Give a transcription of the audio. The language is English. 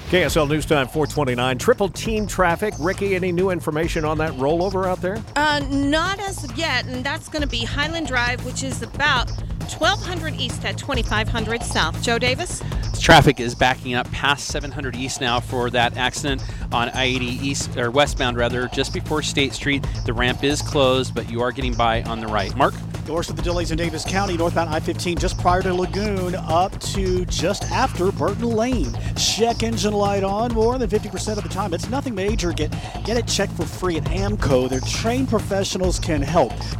KSL News Time 429. Triple team traffic. Ricky, any new information on that rollover out there? Not as of yet, and that's going to be Highland Drive, which is about 1200 east at 2500 south. Joe Davis? Traffic is backing up past 700 east now for that accident on I-80 east, or westbound rather, just before State Street. The ramp is closed, but you are getting by on the right. Mark? The worst of the delays in Davis County, northbound I-15 just prior to Lagoon up to just after Burton Lane. Check engine light on more than 50% of the time. It's nothing major. Get it checked for free at AMCO. Their trained professionals can help.